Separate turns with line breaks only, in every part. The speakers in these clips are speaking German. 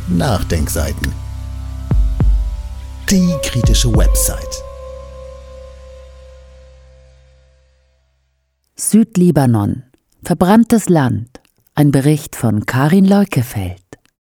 Nachdenkseiten. Die kritische Website.
Südlibanon. Verbranntes Land. Ein Bericht von Karin Leukefeld.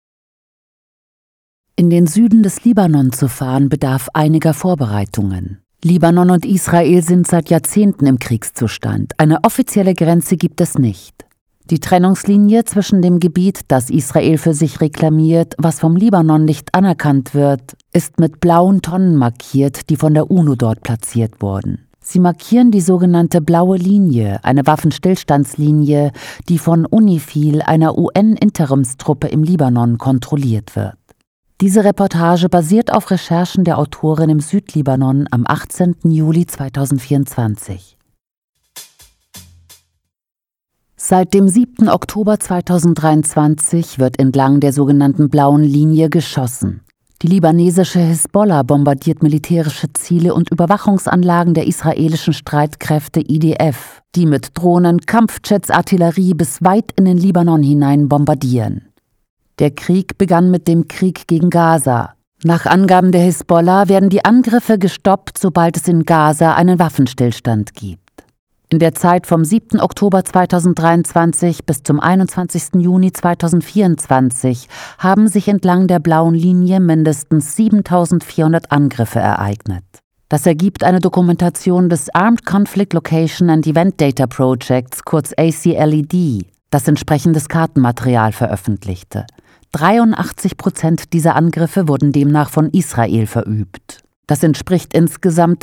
In den Süden des Libanon zu fahren, bedarf einiger Vorbereitungen. Libanon und Israel sind seit Jahrzehnten im Kriegszustand. Eine offizielle Grenze gibt es nicht. Die Trennungslinie zwischen dem Gebiet, das Israel für sich reklamiert, was vom Libanon nicht anerkannt wird, ist mit blauen Tonnen markiert, die von der UNO dort platziert wurden. Sie markieren die sogenannte Blaue Linie, eine Waffenstillstandslinie, die von UNIFIL, einer UN-Interimstruppe im Libanon, kontrolliert wird. Diese Reportage basiert auf Recherchen der Autorin im Südlibanon am 18. Juli 2024. Seit dem 7. Oktober 2023 wird entlang der sogenannten Blauen Linie geschossen. Die libanesische Hisbollah bombardiert militärische Ziele und Überwachungsanlagen der israelischen Streitkräfte IDF, die mit Drohnen, Kampfjets, Artillerie bis weit in den Libanon hinein bombardieren. Der Krieg begann mit dem Krieg gegen Gaza. Nach Angaben der Hisbollah werden die Angriffe gestoppt, sobald es in Gaza einen Waffenstillstand gibt. In der Zeit vom 7. Oktober 2023 bis zum 21. Juni 2024 haben sich entlang der Blauen Linie mindestens 7.400 Angriffe ereignet. Das ergibt eine Dokumentation des Armed Conflict Location and Event Data Projects, kurz ACLED, das entsprechendes Kartenmaterial veröffentlichte. 83% dieser Angriffe wurden demnach von Israel verübt. Das entspricht insgesamt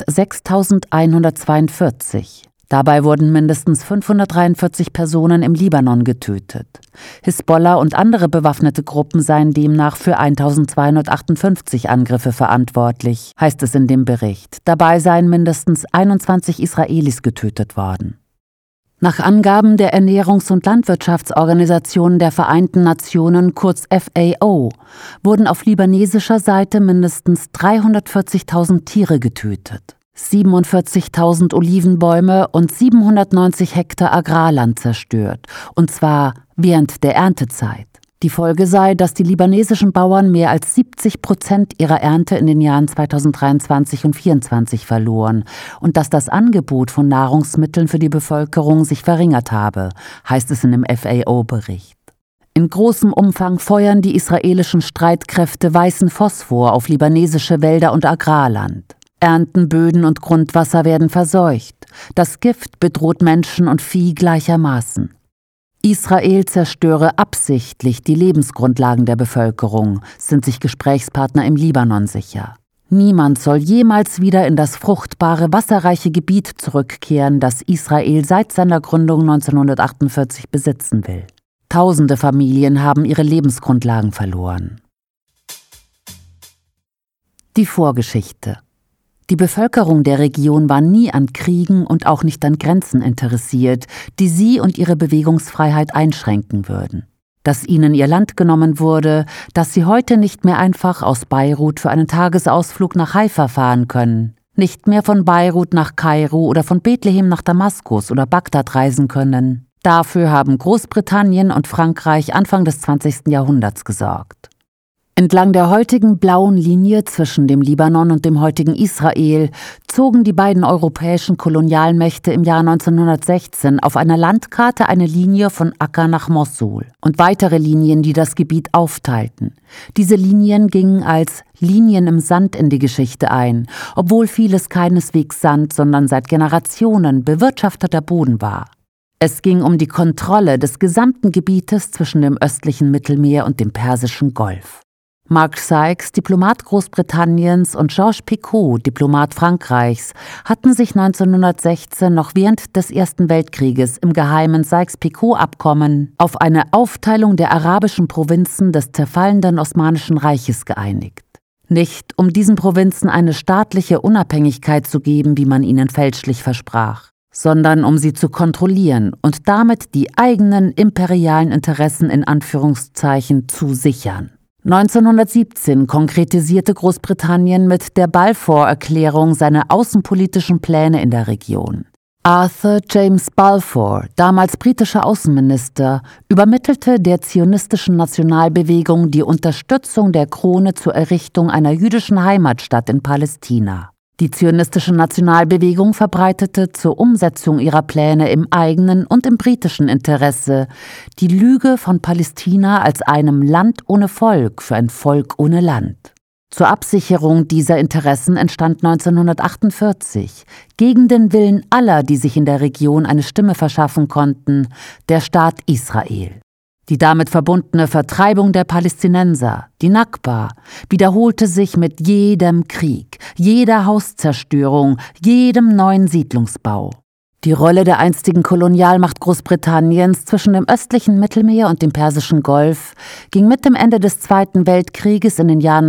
6.142. Dabei wurden mindestens 543 Personen im Libanon getötet. Hisbollah und andere bewaffnete Gruppen seien demnach für 1.258 Angriffe verantwortlich, heißt es in dem Bericht. Dabei seien mindestens 21 Israelis getötet worden. Nach Angaben der Ernährungs- und Landwirtschaftsorganisation der Vereinten Nationen, kurz FAO, wurden auf libanesischer Seite mindestens 340.000 Tiere getötet, 47.000 Olivenbäume und 790 Hektar Agrarland zerstört, und zwar während der Erntezeit. Die Folge sei, dass die libanesischen Bauern mehr als 70% ihrer Ernte in den Jahren 2023 und 2024 verloren und dass das Angebot von Nahrungsmitteln für die Bevölkerung sich verringert habe, heißt es in dem FAO-Bericht. In großem Umfang feuern die israelischen Streitkräfte weißen Phosphor auf libanesische Wälder und Agrarland. Ernten, Böden und Grundwasser werden verseucht. Das Gift bedroht Menschen und Vieh gleichermaßen. Israel zerstöre absichtlich die Lebensgrundlagen der Bevölkerung, sind sich Gesprächspartner im Libanon sicher. Niemand soll jemals wieder in das fruchtbare, wasserreiche Gebiet zurückkehren, das Israel seit seiner Gründung 1948 besitzen will. Tausende Familien haben ihre Lebensgrundlagen verloren. Die Vorgeschichte. Die Bevölkerung der Region war nie an Kriegen und auch nicht an Grenzen interessiert, die sie und ihre Bewegungsfreiheit einschränken würden. Dass ihnen ihr Land genommen wurde, dass sie heute nicht mehr einfach aus Beirut für einen Tagesausflug nach Haifa fahren können, nicht mehr von Beirut nach Kairo oder von Bethlehem nach Damaskus oder Bagdad reisen können. Dafür haben Großbritannien und Frankreich Anfang des 20. Jahrhunderts gesorgt. Entlang der heutigen Blauen Linie zwischen dem Libanon und dem heutigen Israel zogen die beiden europäischen Kolonialmächte im Jahr 1916 auf einer Landkarte eine Linie von Akka nach Mossul und weitere Linien, die das Gebiet aufteilten. Diese Linien gingen als Linien im Sand in die Geschichte ein, obwohl vieles keineswegs Sand, sondern seit Generationen bewirtschafteter Boden war. Es ging um die Kontrolle des gesamten Gebietes zwischen dem östlichen Mittelmeer und dem Persischen Golf. Mark Sykes, Diplomat Großbritanniens, und Georges Picot, Diplomat Frankreichs, hatten sich 1916 noch während des Ersten Weltkrieges im geheimen Sykes-Picot-Abkommen auf eine Aufteilung der arabischen Provinzen des zerfallenden Osmanischen Reiches geeinigt. Nicht, um diesen Provinzen eine staatliche Unabhängigkeit zu geben, wie man ihnen fälschlich versprach, sondern um sie zu kontrollieren und damit die eigenen imperialen Interessen in Anführungszeichen zu sichern. 1917 konkretisierte Großbritannien mit der Balfour-Erklärung seine außenpolitischen Pläne in der Region. Arthur James Balfour, damals britischer Außenminister, übermittelte der zionistischen Nationalbewegung die Unterstützung der Krone zur Errichtung einer jüdischen Heimatstadt in Palästina. Die zionistische Nationalbewegung verbreitete zur Umsetzung ihrer Pläne im eigenen und im britischen Interesse die Lüge von Palästina als einem Land ohne Volk für ein Volk ohne Land. Zur Absicherung dieser Interessen entstand 1948, gegen den Willen aller, die sich in der Region eine Stimme verschaffen konnten, der Staat Israel. Die damit verbundene Vertreibung der Palästinenser, die Nakba, wiederholte sich mit jedem Krieg, jeder Hauszerstörung, jedem neuen Siedlungsbau. Die Rolle der einstigen Kolonialmacht Großbritanniens zwischen dem östlichen Mittelmeer und dem Persischen Golf ging mit dem Ende des Zweiten Weltkrieges in den Jahren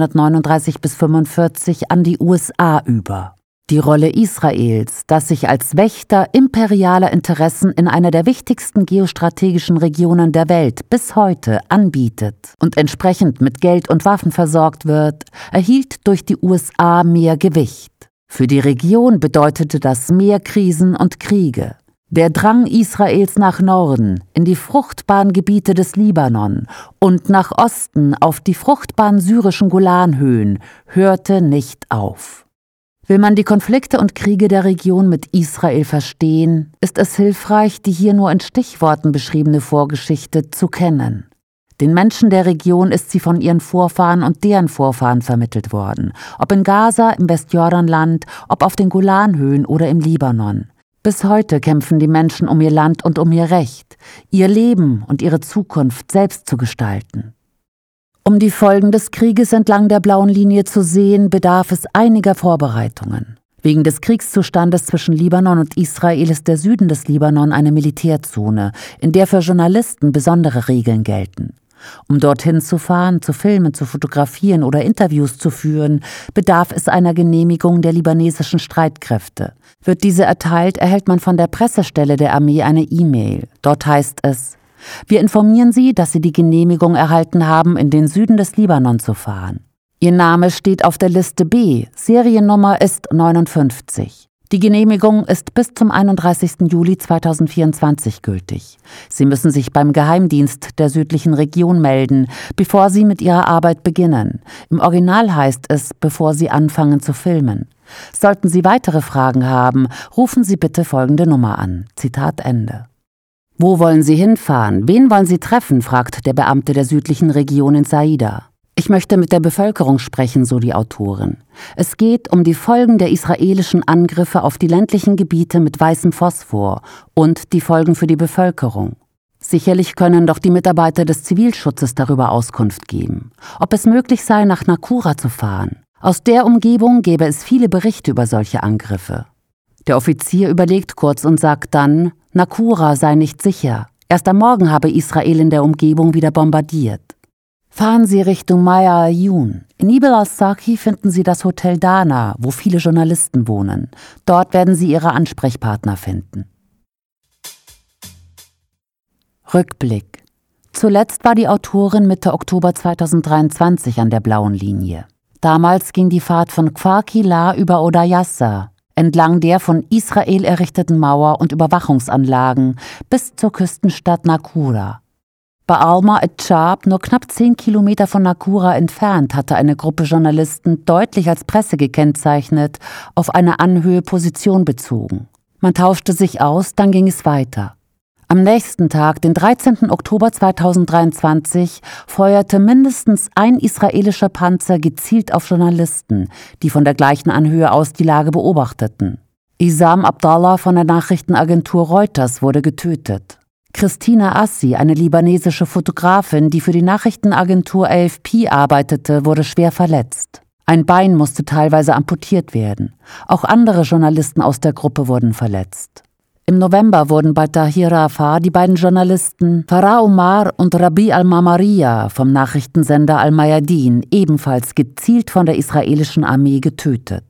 1939 bis 1945 an die USA über. Die Rolle Israels, das sich als Wächter imperialer Interessen in einer der wichtigsten geostrategischen Regionen der Welt bis heute anbietet und entsprechend mit Geld und Waffen versorgt wird, erhielt durch die USA mehr Gewicht. Für die Region bedeutete das mehr Krisen und Kriege. Der Drang Israels nach Norden, in die fruchtbaren Gebiete des Libanon und nach Osten auf die fruchtbaren syrischen Golanhöhen hörte nicht auf. Will man die Konflikte und Kriege der Region mit Israel verstehen, ist es hilfreich, die hier nur in Stichworten beschriebene Vorgeschichte zu kennen. Den Menschen der Region ist sie von ihren Vorfahren und deren Vorfahren vermittelt worden, ob in Gaza, im Westjordanland, ob auf den Golanhöhen oder im Libanon. Bis heute kämpfen die Menschen um ihr Land und um ihr Recht, ihr Leben und ihre Zukunft selbst zu gestalten. Um die Folgen des Krieges entlang der blauen Linie zu sehen, bedarf es einiger Vorbereitungen. Wegen des Kriegszustandes zwischen Libanon und Israel ist der Süden des Libanon eine Militärzone, in der für Journalisten besondere Regeln gelten. Um dorthin zu fahren, zu filmen, zu fotografieren oder Interviews zu führen, bedarf es einer Genehmigung der libanesischen Streitkräfte. Wird diese erteilt, erhält man von der Pressestelle der Armee eine E-Mail. Dort heißt es: Wir informieren Sie, dass Sie die Genehmigung erhalten haben, in den Süden des Libanon zu fahren. Ihr Name steht auf der Liste B, Seriennummer ist 59. Die Genehmigung ist bis zum 31. Juli 2024 gültig. Sie müssen sich beim Geheimdienst der südlichen Region melden, bevor Sie mit Ihrer Arbeit beginnen. Im Original heißt es, bevor Sie anfangen zu filmen. Sollten Sie weitere Fragen haben, rufen Sie bitte folgende Nummer an. Zitat Ende. Wo wollen Sie hinfahren? Wen wollen Sie treffen? Fragt der Beamte der südlichen Region in Saida. Ich möchte mit der Bevölkerung sprechen, so die Autorin. Es geht um die Folgen der israelischen Angriffe auf die ländlichen Gebiete mit weißem Phosphor und die Folgen für die Bevölkerung. Sicherlich können doch die Mitarbeiter des Zivilschutzes darüber Auskunft geben. Ob es möglich sei, nach Nakura zu fahren. Aus der Umgebung gäbe es viele Berichte über solche Angriffe. Der Offizier überlegt kurz und sagt dann, Nakura sei nicht sicher. Erst am Morgen habe Israel in der Umgebung wieder bombardiert. Fahren Sie Richtung Maya Ayun. In Ibn al-Saki finden Sie das Hotel Dana, wo viele Journalisten wohnen. Dort werden Sie Ihre Ansprechpartner finden. Rückblick. Zuletzt war die Autorin Mitte Oktober 2023 an der blauen Linie. Damals ging die Fahrt von Kfar Kila über Odayassa, entlang der von Israel errichteten Mauer und Überwachungsanlagen bis zur Küstenstadt Nakura. Bei Alma et-Chab, nur knapp 10 Kilometer von Nakura entfernt, hatte eine Gruppe Journalisten, deutlich als Presse gekennzeichnet, auf eine Anhöhe Position bezogen. Man tauschte sich aus, dann ging es weiter. Am nächsten Tag, den 13. Oktober 2023, feuerte mindestens ein israelischer Panzer gezielt auf Journalisten, die von der gleichen Anhöhe aus die Lage beobachteten. Isam Abdallah von der Nachrichtenagentur Reuters wurde getötet. Christina Assi, eine libanesische Fotografin, die für die Nachrichtenagentur AFP arbeitete, wurde schwer verletzt. Ein Bein musste teilweise amputiert werden. Auch andere Journalisten aus der Gruppe wurden verletzt. Im November wurden bei Tahir Rafah die beiden Journalisten Farah Omar und Rabi al-Mamariya vom Nachrichtensender Al-Mayadin ebenfalls gezielt von der israelischen Armee getötet.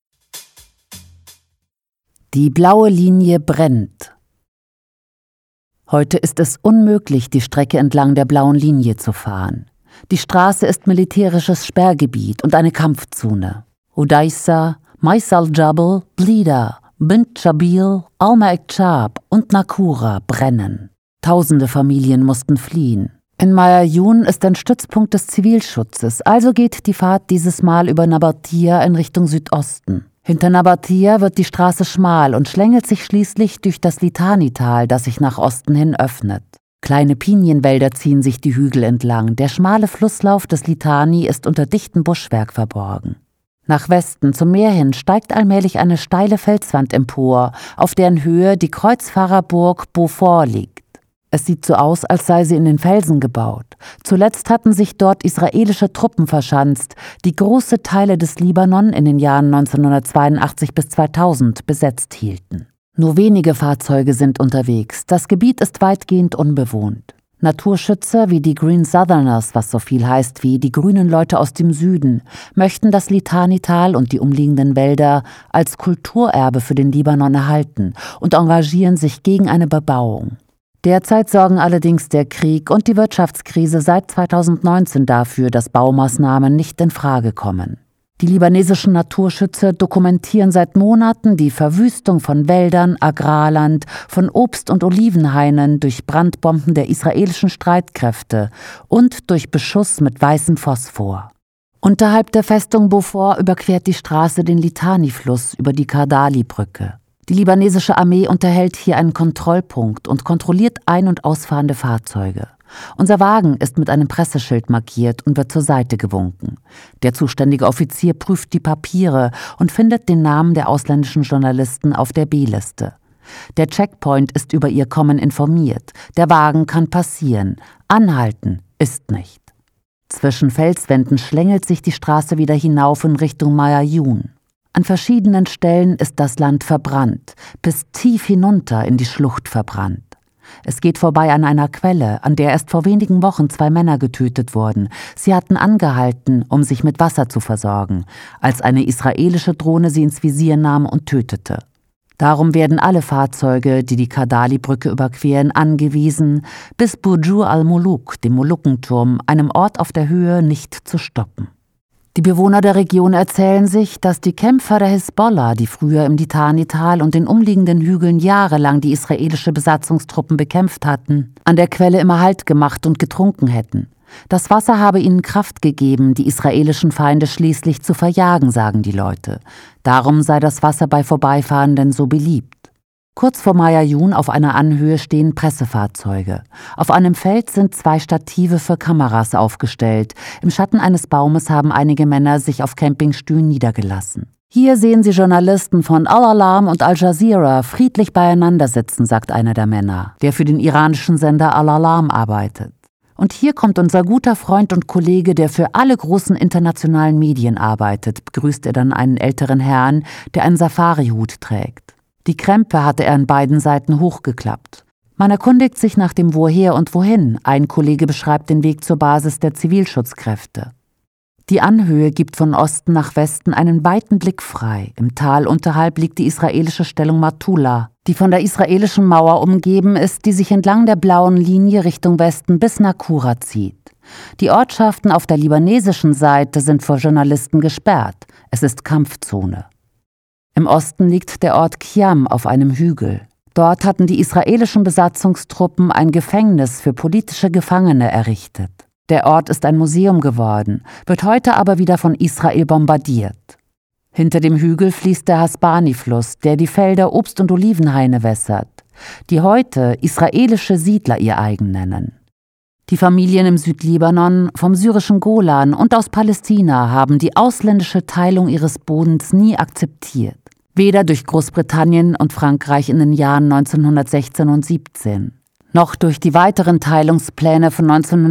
Die blaue Linie brennt. Heute ist es unmöglich, die Strecke entlang der blauen Linie zu fahren. Die Straße ist militärisches Sperrgebiet und eine Kampfzone. Odayssa, Maisal Jabal, Blida, Bint Jabil, Al-Ma'ikchab und Nakura brennen. Tausende Familien mussten fliehen. In Mayayun ist ein Stützpunkt des Zivilschutzes, also geht die Fahrt dieses Mal über Nabatea in Richtung Südosten. Hinter Nabatea wird die Straße schmal und schlängelt sich schließlich durch das Litani-Tal, das sich nach Osten hin öffnet. Kleine Pinienwälder ziehen sich die Hügel entlang. Der schmale Flusslauf des Litani ist unter dichtem Buschwerk verborgen. Nach Westen zum Meer hin steigt allmählich eine steile Felswand empor, auf deren Höhe die Kreuzfahrerburg Beaufort liegt. Es sieht so aus, als sei sie in den Felsen gebaut. Zuletzt hatten sich dort israelische Truppen verschanzt, die große Teile des Libanon in den Jahren 1982 bis 2000 besetzt hielten. Nur wenige Fahrzeuge sind unterwegs. Das Gebiet ist weitgehend unbewohnt. Naturschützer wie die Green Southerners, was so viel heißt wie die grünen Leute aus dem Süden, möchten das Litani-Tal und die umliegenden Wälder als Kulturerbe für den Libanon erhalten und engagieren sich gegen eine Bebauung. Derzeit sorgen allerdings der Krieg und die Wirtschaftskrise seit 2019 dafür, dass Baumaßnahmen nicht in Frage kommen. Die libanesischen Naturschützer dokumentieren seit Monaten die Verwüstung von Wäldern, Agrarland, von Obst- und Olivenhainen durch Brandbomben der israelischen Streitkräfte und durch Beschuss mit weißem Phosphor. Unterhalb der Festung Beaufort überquert die Straße den Litani-Fluss über die Kardali-Brücke. Die libanesische Armee unterhält hier einen Kontrollpunkt und kontrolliert ein- und ausfahrende Fahrzeuge. Unser Wagen ist mit einem Presseschild markiert und wird zur Seite gewunken. Der zuständige Offizier prüft die Papiere und findet den Namen der ausländischen Journalisten auf der B-Liste. Der Checkpoint ist über ihr Kommen informiert. Der Wagen kann passieren. Anhalten ist nicht. Zwischen Felswänden schlängelt sich die Straße wieder hinauf in Richtung Mayayun. An verschiedenen Stellen ist das Land verbrannt, bis tief hinunter in die Schlucht verbrannt. Es geht vorbei an einer Quelle, an der erst vor wenigen Wochen 2 Männer getötet wurden. Sie hatten angehalten, um sich mit Wasser zu versorgen, als eine israelische Drohne sie ins Visier nahm und tötete. Darum werden alle Fahrzeuge, die die Kardali-Brücke überqueren, angewiesen, bis Burj al-Muluk, dem Molukenturm, einem Ort auf der Höhe, nicht zu stoppen. Die Bewohner der Region erzählen sich, dass die Kämpfer der Hisbollah, die früher im Litani-Tal und den umliegenden Hügeln jahrelang die israelische Besatzungstruppen bekämpft hatten, an der Quelle immer Halt gemacht und getrunken hätten. Das Wasser habe ihnen Kraft gegeben, die israelischen Feinde schließlich zu verjagen, sagen die Leute. Darum sei das Wasser bei Vorbeifahrenden so beliebt. Kurz vor Mayayun auf einer Anhöhe stehen Pressefahrzeuge. Auf einem Feld sind 2 Stative für Kameras aufgestellt. Im Schatten eines Baumes haben einige Männer sich auf Campingstühlen niedergelassen. Hier sehen sie Journalisten von Al-Alam und Al Jazeera friedlich beieinander sitzen, sagt einer der Männer, der für den iranischen Sender Al-Alam arbeitet. Und hier kommt unser guter Freund und Kollege, der für alle großen internationalen Medien arbeitet, begrüßt er dann einen älteren Herrn, der einen Safari-Hut trägt. Die Krempe hatte er an beiden Seiten hochgeklappt. Man erkundigt sich nach dem Woher und Wohin. Ein Kollege beschreibt den Weg zur Basis der Zivilschutzkräfte. Die Anhöhe gibt von Osten nach Westen einen weiten Blick frei. Im Tal unterhalb liegt die israelische Stellung Matula, die von der israelischen Mauer umgeben ist, die sich entlang der blauen Linie Richtung Westen bis Nakura zieht. Die Ortschaften auf der libanesischen Seite sind vor Journalisten gesperrt. Es ist Kampfzone. Im Osten liegt der Ort Khiam auf einem Hügel. Dort hatten die israelischen Besatzungstruppen ein Gefängnis für politische Gefangene errichtet. Der Ort ist ein Museum geworden, wird heute aber wieder von Israel bombardiert. Hinter dem Hügel fließt der Hasbani-Fluss, der die Felder Obst- und Olivenhaine wässert, die heute israelische Siedler ihr eigen nennen. Die Familien im Südlibanon, vom syrischen Golan und aus Palästina haben die ausländische Teilung ihres Bodens nie akzeptiert. Weder durch Großbritannien und Frankreich in den Jahren 1916 und 17, noch durch die weiteren Teilungspläne von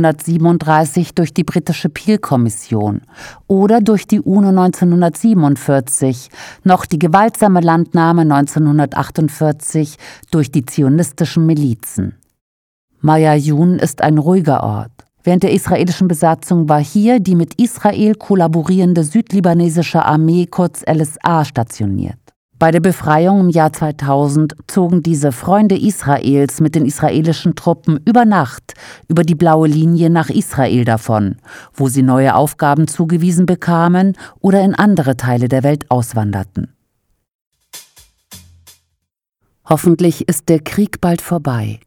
1937 durch die britische Peel-Kommission oder durch die UNO 1947, noch die gewaltsame Landnahme 1948 durch die zionistischen Milizen. Mayayun ist ein ruhiger Ort. Während der israelischen Besatzung war hier die mit Israel kollaborierende südlibanesische Armee, kurz LSA, stationiert. Bei der Befreiung im Jahr 2000 zogen diese Freunde Israels mit den israelischen Truppen über Nacht über die blaue Linie nach Israel davon, wo sie neue Aufgaben zugewiesen bekamen oder in andere Teile der Welt auswanderten. Hoffentlich ist der Krieg bald vorbei.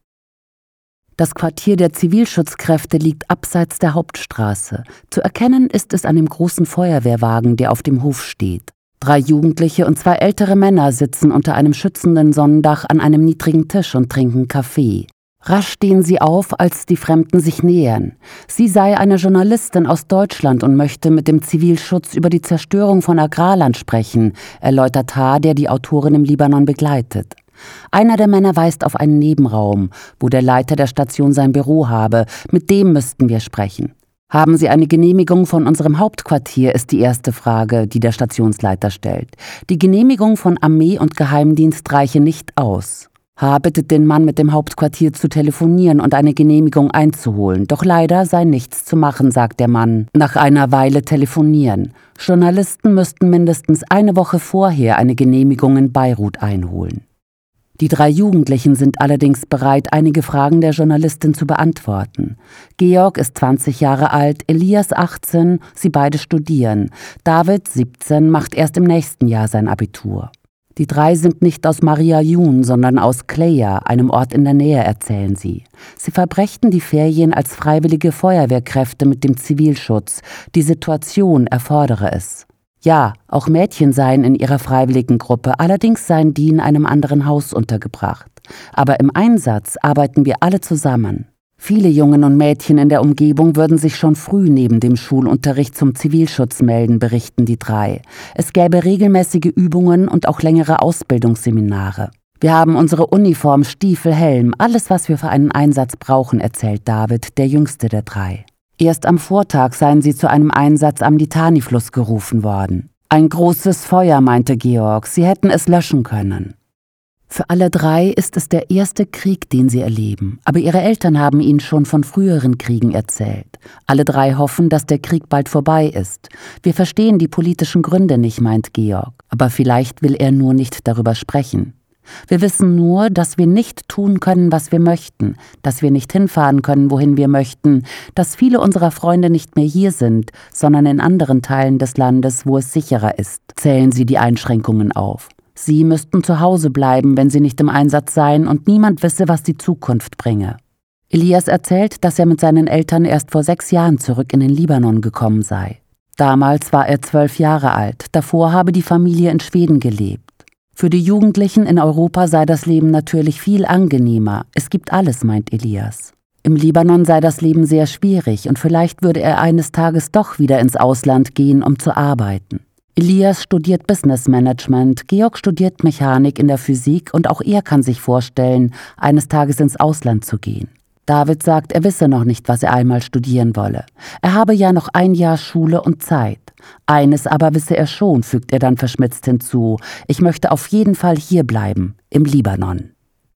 Das Quartier der Zivilschutzkräfte liegt abseits der Hauptstraße. Zu erkennen ist es an dem großen Feuerwehrwagen, der auf dem Hof steht. 3 Jugendliche und 2 ältere Männer sitzen unter einem schützenden Sonnendach an einem niedrigen Tisch und trinken Kaffee. Rasch stehen sie auf, als die Fremden sich nähern. Sie sei eine Journalistin aus Deutschland und möchte mit dem Zivilschutz über die Zerstörung von Agrarland sprechen, erläutert H., der die Autorin im Libanon begleitet. Einer der Männer weist auf einen Nebenraum, wo der Leiter der Station sein Büro habe. Mit dem müssten wir sprechen. Haben Sie eine Genehmigung von unserem Hauptquartier, ist die erste Frage, die der Stationsleiter stellt. Die Genehmigung von Armee und Geheimdienst reiche nicht aus. H. bittet den Mann mit dem Hauptquartier zu telefonieren und eine Genehmigung einzuholen. Doch leider sei nichts zu machen, sagt der Mann. Nach einer Weile telefonieren. Journalisten müssten mindestens eine Woche vorher eine Genehmigung in Beirut einholen. Die 3 Jugendlichen sind allerdings bereit, einige Fragen der Journalistin zu beantworten. Georg ist 20 Jahre alt, Elias 18, sie beide studieren. David, 17, macht erst im nächsten Jahr sein Abitur. Die 3 sind nicht aus Maria Yun, sondern aus Kleja, einem Ort in der Nähe, erzählen sie. Sie verbrächten die Ferien als freiwillige Feuerwehrkräfte mit dem Zivilschutz. Die Situation erfordere es. Ja, auch Mädchen seien in ihrer Freiwilligengruppe, allerdings seien die in einem anderen Haus untergebracht. Aber im Einsatz arbeiten wir alle zusammen. Viele Jungen und Mädchen in der Umgebung würden sich schon früh neben dem Schulunterricht zum Zivilschutz melden, berichten die 3. Es gäbe regelmäßige Übungen und auch längere Ausbildungsseminare. Wir haben unsere Uniform, Stiefel, Helm, alles, was wir für einen Einsatz brauchen, erzählt David, der jüngste der 3. Erst am Vortag seien sie zu einem Einsatz am Litani-Fluss gerufen worden. Ein großes Feuer, meinte Georg, sie hätten es löschen können. Für alle 3 ist es der erste Krieg, den sie erleben, aber ihre Eltern haben ihnen schon von früheren Kriegen erzählt. Alle 3 hoffen, dass der Krieg bald vorbei ist. Wir verstehen die politischen Gründe nicht, meint Georg, aber vielleicht will er nur nicht darüber sprechen. Wir wissen nur, dass wir nicht tun können, was wir möchten, dass wir nicht hinfahren können, wohin wir möchten, dass viele unserer Freunde nicht mehr hier sind, sondern in anderen Teilen des Landes, wo es sicherer ist, zählen sie die Einschränkungen auf. Sie müssten zu Hause bleiben, wenn sie nicht im Einsatz seien und niemand wisse, was die Zukunft bringe. Elias erzählt, dass er mit seinen Eltern erst vor 6 Jahren zurück in den Libanon gekommen sei. Damals war er 12 Jahre alt, davor habe die Familie in Schweden gelebt. Für die Jugendlichen in Europa sei das Leben natürlich viel angenehmer. Es gibt alles, meint Elias. Im Libanon sei das Leben sehr schwierig und vielleicht würde er eines Tages doch wieder ins Ausland gehen, um zu arbeiten. Elias studiert Business Management, Georg studiert Mechanik in der Physik und auch er kann sich vorstellen, eines Tages ins Ausland zu gehen. David sagt, er wisse noch nicht, was er einmal studieren wolle. Er habe ja noch 1 Jahr Schule und Zeit. Eines aber wisse er schon, fügt er dann verschmitzt hinzu. Ich möchte auf jeden Fall hier bleiben, im Libanon.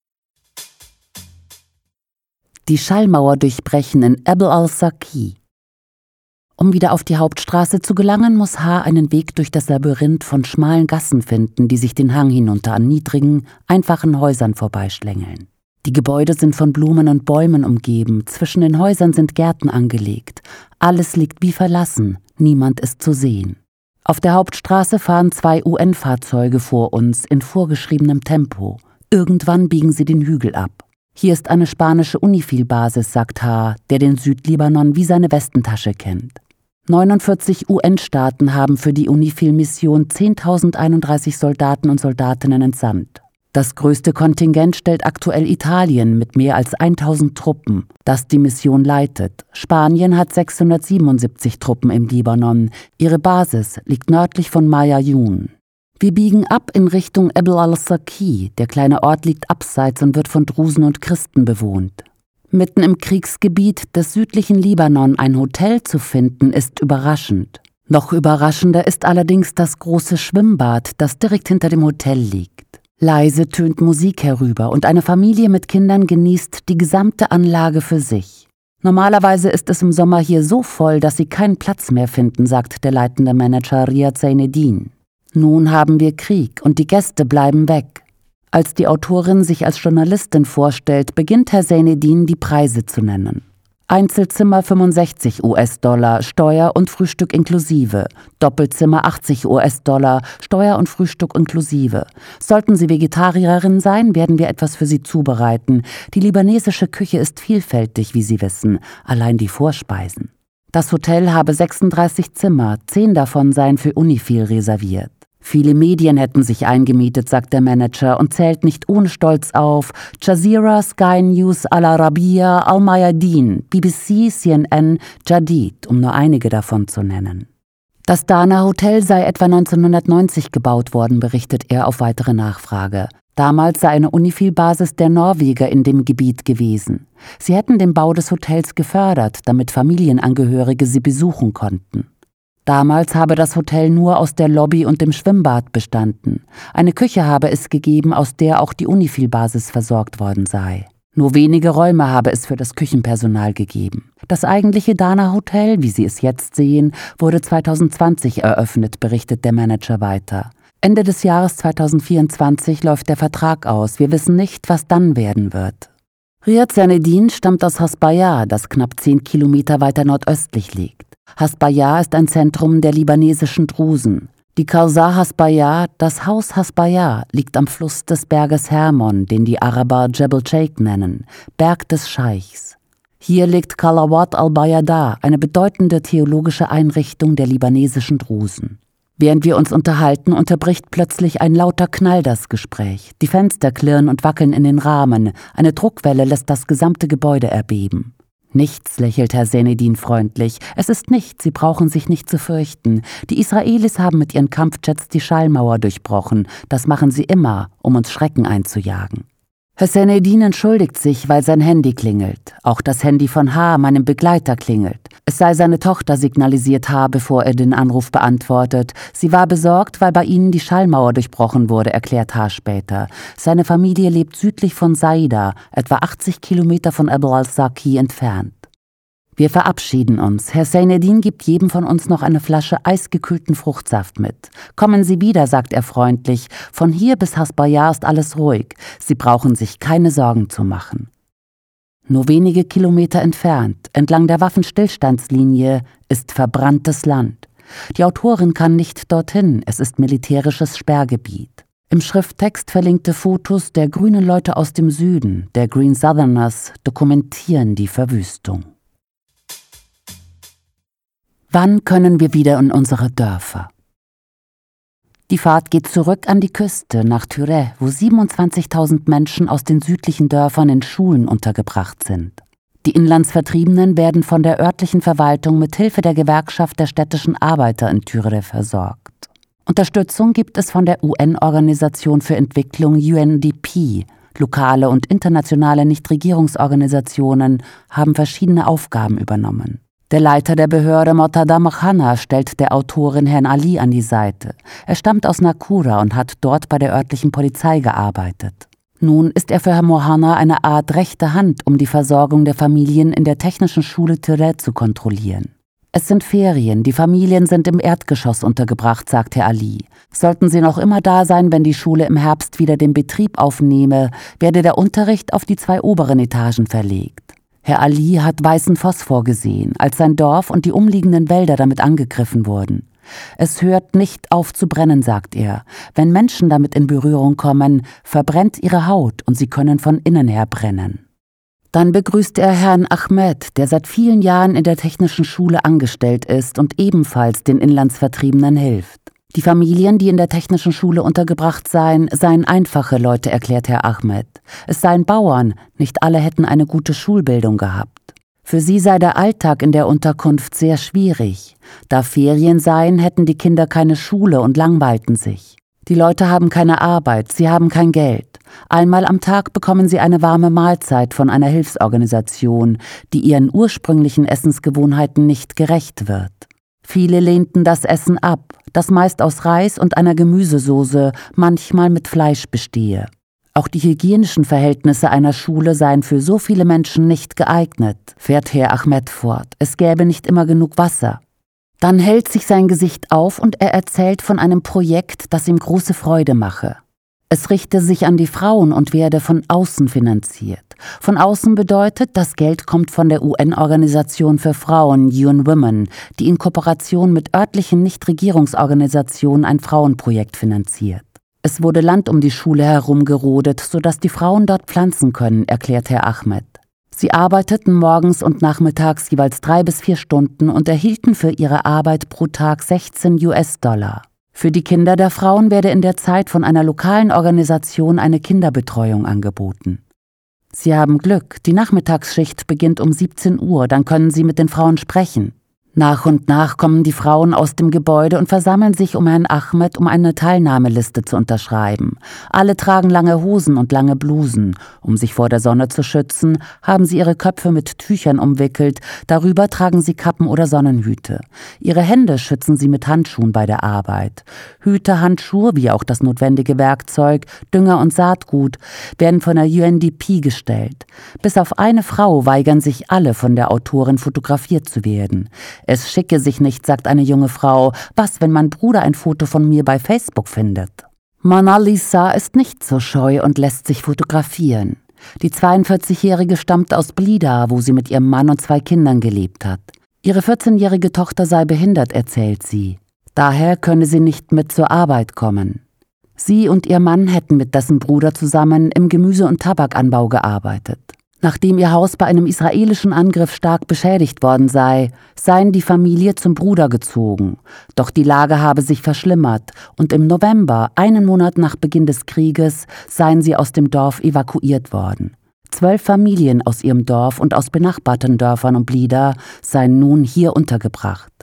Die Schallmauer durchbrechen in Abd al-Saki. Um wieder auf die Hauptstraße zu gelangen, muss H. einen Weg durch das Labyrinth von schmalen Gassen finden, die sich den Hang hinunter an niedrigen, einfachen Häusern vorbeischlängeln. Die Gebäude sind von Blumen und Bäumen umgeben, zwischen den Häusern sind Gärten angelegt. Alles liegt wie verlassen, niemand ist zu sehen. Auf der Hauptstraße fahren 2 UN-Fahrzeuge vor uns in vorgeschriebenem Tempo. Irgendwann biegen sie den Hügel ab. Hier ist eine spanische UNIFIL-Basis, sagt H., der den Südlibanon wie seine Westentasche kennt. 49 UN-Staaten haben für die UNIFIL-Mission 10.031 Soldaten und Soldatinnen entsandt. Das größte Kontingent stellt aktuell Italien mit mehr als 1.000 Truppen, das die Mission leitet. Spanien hat 677 Truppen im Libanon. Ihre Basis liegt nördlich von Maria Yun. Wir biegen ab in Richtung Abd al-Saki. Der kleine Ort liegt abseits und wird von Drusen und Christen bewohnt. Mitten im Kriegsgebiet des südlichen Libanon ein Hotel zu finden, ist überraschend. Noch überraschender ist allerdings das große Schwimmbad, das direkt hinter dem Hotel liegt. Leise tönt Musik herüber und eine Familie mit Kindern genießt die gesamte Anlage für sich. Normalerweise ist es im Sommer hier so voll, dass sie keinen Platz mehr finden, sagt der leitende Manager Riyad Zaineddin. Nun haben wir Krieg und die Gäste bleiben weg. Als die Autorin sich als Journalistin vorstellt, beginnt Herr Zaineddin die Preise zu nennen. Einzelzimmer 65 US-Dollar, Steuer und Frühstück inklusive. Doppelzimmer 80 US-Dollar, Steuer und Frühstück inklusive. Sollten Sie Vegetarierin sein, werden wir etwas für Sie zubereiten. Die libanesische Küche ist vielfältig, wie Sie wissen, allein die Vorspeisen. Das Hotel habe 36 Zimmer, 10 davon seien für Unifil reserviert. Viele Medien hätten sich eingemietet, sagt der Manager und zählt nicht ohne Stolz auf: Jazeera, Sky News, Al Arabiya, Al Mayadeen, BBC, CNN, Jadid, um nur einige davon zu nennen. Das Dana Hotel sei etwa 1990 gebaut worden, berichtet er auf weitere Nachfrage. Damals sei eine Unifil-Basis der Norweger in dem Gebiet gewesen. Sie hätten den Bau des Hotels gefördert, damit Familienangehörige sie besuchen konnten. Damals habe das Hotel nur aus der Lobby und dem Schwimmbad bestanden. Eine Küche habe es gegeben, aus der auch die Unifil-Basis versorgt worden sei. Nur wenige Räume habe es für das Küchenpersonal gegeben. Das eigentliche Dana Hotel, wie Sie es jetzt sehen, wurde 2020 eröffnet, berichtet der Manager weiter. Ende des Jahres 2024 läuft der Vertrag aus. Wir wissen nicht, was dann werden wird. Riyad Zanedin stammt aus Hasbaya, das knapp 10 Kilometer weiter nordöstlich liegt. Hasbaya ist ein Zentrum der libanesischen Drusen. Die Kausa Hasbaya, das Haus Hasbaya, liegt am Fluss des Berges Hermon, den die Araber Jebel Sheikh nennen, Berg des Scheichs. Hier liegt Kalawat al-Bayada, eine bedeutende theologische Einrichtung der libanesischen Drusen. Während wir uns unterhalten, unterbricht plötzlich ein lauter Knall das Gespräch. Die Fenster klirren und wackeln in den Rahmen. Eine Druckwelle lässt das gesamte Gebäude erbeben. »Nichts«, lächelt Herr Zanedin freundlich. »Es ist nichts, Sie brauchen sich nicht zu fürchten. Die Israelis haben mit ihren Kampfjets die Schallmauer durchbrochen. Das machen sie immer, um uns Schrecken einzujagen.« Herr Zanedin entschuldigt sich, weil sein Handy klingelt. Auch das Handy von H., meinem Begleiter, klingelt. Es sei seine Tochter, signalisiert H., bevor er den Anruf beantwortet. Sie war besorgt, weil bei ihnen die Schallmauer durchbrochen wurde, erklärt H. später. Seine Familie lebt südlich von Saida, etwa 80 Kilometer von Abul al-Saki entfernt. Wir verabschieden uns. Herr Zanedin gibt jedem von uns noch eine Flasche eisgekühlten Fruchtsaft mit. »Kommen Sie wieder«, sagt er freundlich. »Von hier bis Hasbaya ist alles ruhig. Sie brauchen sich keine Sorgen zu machen.« Nur wenige Kilometer entfernt, entlang der Waffenstillstandslinie, ist verbranntes Land. Die Autorin kann nicht dorthin, es ist militärisches Sperrgebiet. Im Schrifttext verlinkte Fotos der grünen Leute aus dem Süden, der Green Southerners, dokumentieren die Verwüstung. Wann können wir wieder in unsere Dörfer? Die Fahrt geht zurück an die Küste nach Tyre, wo 27.000 Menschen aus den südlichen Dörfern in Schulen untergebracht sind. Die Inlandsvertriebenen werden von der örtlichen Verwaltung mit Hilfe der Gewerkschaft der städtischen Arbeiter in Tyre versorgt. Unterstützung gibt es von der UN-Organisation für Entwicklung UNDP. Lokale und internationale Nichtregierungsorganisationen haben verschiedene Aufgaben übernommen. Der Leiter der Behörde Mortada Makhana stellt der Autorin Herrn Ali an die Seite. Er stammt aus Nakura und hat dort bei der örtlichen Polizei gearbeitet. Nun ist er für Herrn Mohana eine Art rechte Hand, um die Versorgung der Familien in der technischen Schule Tyre zu kontrollieren. Es sind Ferien, die Familien sind im Erdgeschoss untergebracht, sagt Herr Ali. Sollten sie noch immer da sein, wenn die Schule im Herbst wieder den Betrieb aufnehme, werde der Unterricht auf die 2 oberen Etagen verlegt. Herr Ali hat weißen Phosphor gesehen, als sein Dorf und die umliegenden Wälder damit angegriffen wurden. Es hört nicht auf zu brennen, sagt er. Wenn Menschen damit in Berührung kommen, verbrennt ihre Haut und sie können von innen her brennen. Dann begrüßt er Herrn Ahmed, der seit vielen Jahren in der technischen Schule angestellt ist und ebenfalls den Inlandsvertriebenen hilft. Die Familien, die in der technischen Schule untergebracht seien einfache Leute, erklärt Herr Ahmed. Es seien Bauern, nicht alle hätten eine gute Schulbildung gehabt. Für sie sei der Alltag in der Unterkunft sehr schwierig. Da Ferien seien, hätten die Kinder keine Schule und langweilten sich. Die Leute haben keine Arbeit, sie haben kein Geld. Einmal am Tag bekommen sie eine warme Mahlzeit von einer Hilfsorganisation, die ihren ursprünglichen Essensgewohnheiten nicht gerecht wird. Viele lehnten das Essen ab, das meist aus Reis und einer Gemüsesoße, manchmal mit Fleisch bestehe. Auch die hygienischen Verhältnisse einer Schule seien für so viele Menschen nicht geeignet, fährt Herr Ahmed fort. Es gäbe nicht immer genug Wasser. Dann hält sich sein Gesicht auf und er erzählt von einem Projekt, das ihm große Freude mache. Es richte sich an die Frauen und werde von außen finanziert. Von außen bedeutet, das Geld kommt von der UN-Organisation für Frauen, UN Women, die in Kooperation mit örtlichen Nichtregierungsorganisationen ein Frauenprojekt finanziert. Es wurde Land um die Schule herum gerodet, sodass die Frauen dort pflanzen können, erklärt Herr Ahmed. Sie arbeiteten morgens und nachmittags jeweils 3 bis 4 Stunden und erhielten für ihre Arbeit pro Tag $16. Für die Kinder der Frauen werde in der Zeit von einer lokalen Organisation eine Kinderbetreuung angeboten. Sie haben Glück, die Nachmittagsschicht beginnt um 17 Uhr, dann können Sie mit den Frauen sprechen. Nach und nach kommen die Frauen aus dem Gebäude und versammeln sich um Herrn Ahmed, um eine Teilnahmeliste zu unterschreiben. Alle tragen lange Hosen und lange Blusen. Um sich vor der Sonne zu schützen, haben sie ihre Köpfe mit Tüchern umwickelt, darüber tragen sie Kappen oder Sonnenhüte. Ihre Hände schützen sie mit Handschuhen bei der Arbeit. Hüte, Handschuhe, wie auch das notwendige Werkzeug, Dünger und Saatgut, werden von der UNDP gestellt. Bis auf eine Frau weigern sich alle, von der Autorin fotografiert zu werden. Es schicke sich nicht, sagt eine junge Frau. Was, wenn mein Bruder ein Foto von mir bei Facebook findet? Mona Lisa ist nicht so scheu und lässt sich fotografieren. Die 42-Jährige stammt aus Blida, wo sie mit ihrem Mann und 2 Kindern gelebt hat. Ihre 14-jährige Tochter sei behindert, erzählt sie. Daher könne sie nicht mit zur Arbeit kommen. Sie und ihr Mann hätten mit dessen Bruder zusammen im Gemüse- und Tabakanbau gearbeitet. Nachdem ihr Haus bei einem israelischen Angriff stark beschädigt worden sei, seien die Familie zum Bruder gezogen. Doch die Lage habe sich verschlimmert und im November, einen Monat nach Beginn des Krieges, seien sie aus dem Dorf evakuiert worden. 12 Familien aus ihrem Dorf und aus benachbarten Dörfern um Blida seien nun hier untergebracht.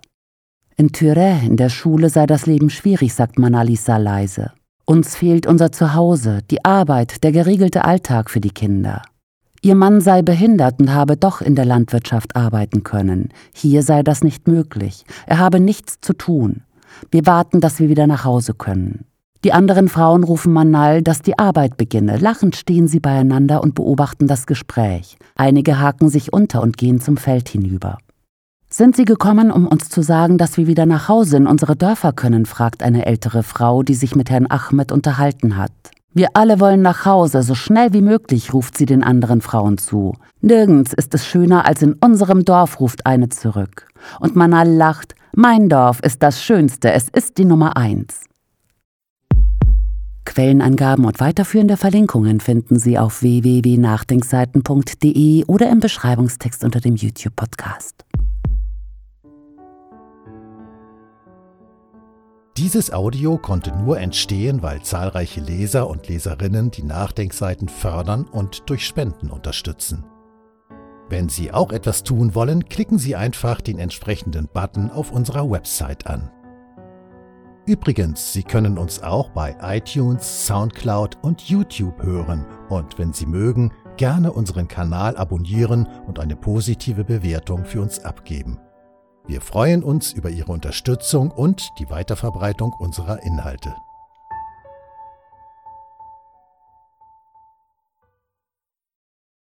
In Türe, in der Schule, sei das Leben schwierig, sagt Mona Lisa leise. Uns fehlt unser Zuhause, die Arbeit, der geregelte Alltag für die Kinder. Ihr Mann sei behindert und habe doch in der Landwirtschaft arbeiten können. Hier sei das nicht möglich. Er habe nichts zu tun. Wir warten, dass wir wieder nach Hause können. Die anderen Frauen rufen Manal, dass die Arbeit beginne. Lachend stehen sie beieinander und beobachten das Gespräch. Einige haken sich unter und gehen zum Feld hinüber. »Sind Sie gekommen, um uns zu sagen, dass wir wieder nach Hause in unsere Dörfer können?« fragt eine ältere Frau, die sich mit Herrn Ahmed unterhalten hat. »Wir alle wollen nach Hause, so schnell wie möglich«, ruft sie den anderen Frauen zu. »Nirgends ist es schöner als in unserem Dorf«, ruft eine zurück. Und Manal lacht, »Mein Dorf ist das Schönste, es ist die Nummer 1. Quellenangaben und weiterführende Verlinkungen finden Sie auf www.nachdenkseiten.de oder im Beschreibungstext unter dem YouTube-Podcast.
Dieses Audio konnte nur entstehen, weil zahlreiche Leser und Leserinnen die Nachdenkseiten fördern und durch Spenden unterstützen. Wenn Sie auch etwas tun wollen, klicken Sie einfach den entsprechenden Button auf unserer Website an. Übrigens, Sie können uns auch bei iTunes, Soundcloud und YouTube hören und wenn Sie mögen, gerne unseren Kanal abonnieren und eine positive Bewertung für uns abgeben. Wir freuen uns über Ihre Unterstützung und die Weiterverbreitung unserer Inhalte.